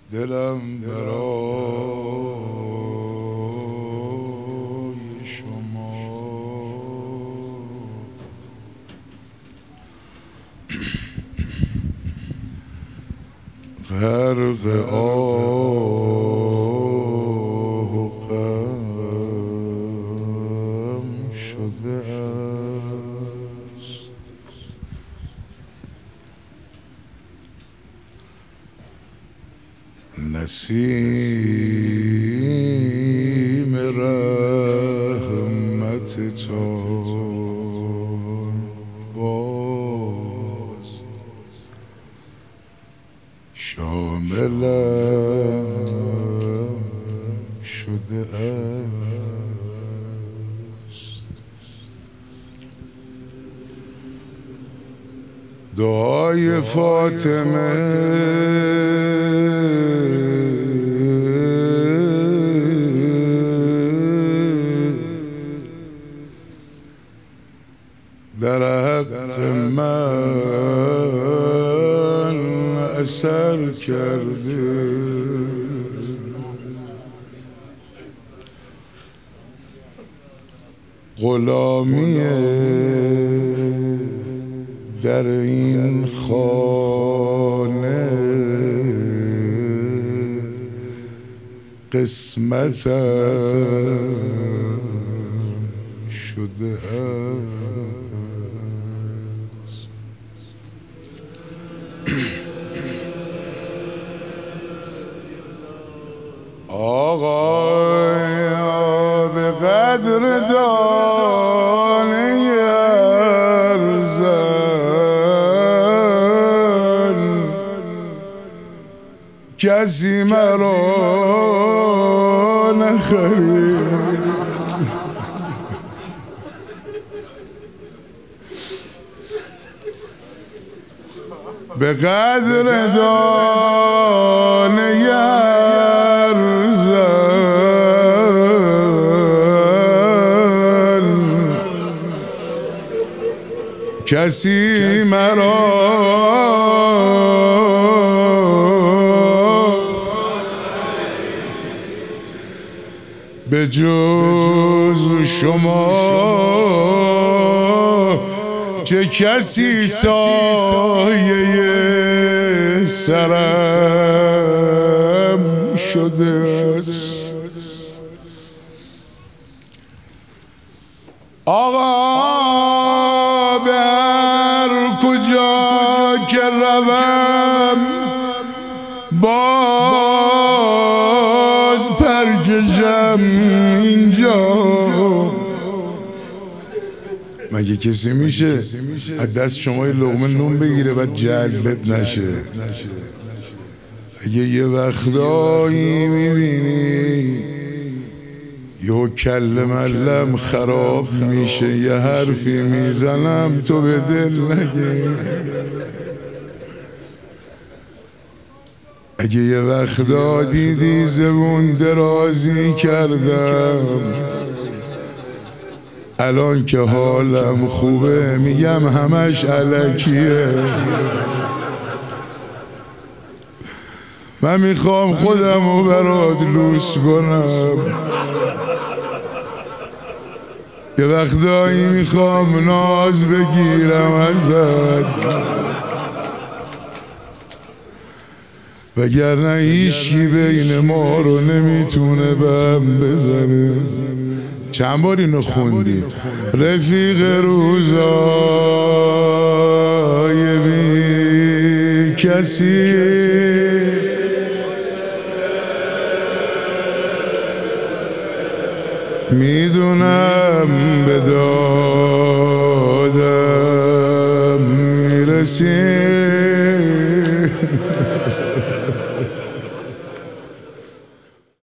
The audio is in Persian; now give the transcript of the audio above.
دلم برای شما غرق آه و غم شده است. نسیم رحمتتان باز شاملم شده است. دعای فاطمه در حق من اثر کرده. غلامی در این خانه قسمتم شده است. آقا به قدر دانه ارزن کسی مرا نخرید. به قدر دانه ارزن کسی مرا به جز شما چه کسی سایه سرم شده است. آقا به هر کجا که روم باز پرکشم اینجا. مگه کسی میشه از دست شما یه لقمه نون بگیره و جلبت نشه؟ اگه یه وقتایی میبینی یه کله ملم خراب میشه یه حرفی میزنم تو به دل نگی. اگه یه وقتا دیدی زبون درازی کردم الان که حالم خوبه میگم همش الکیه. من میخوام خودمو برات لوس کنم. یه وقتایی میخوام ناز بگیرم ازت وگرنه هیچکی بین ما رو نمیتونه بهم بزنه. چند بار اینو خوندی؟ رفیق روزای بی کسی میدونم به دادم میرسی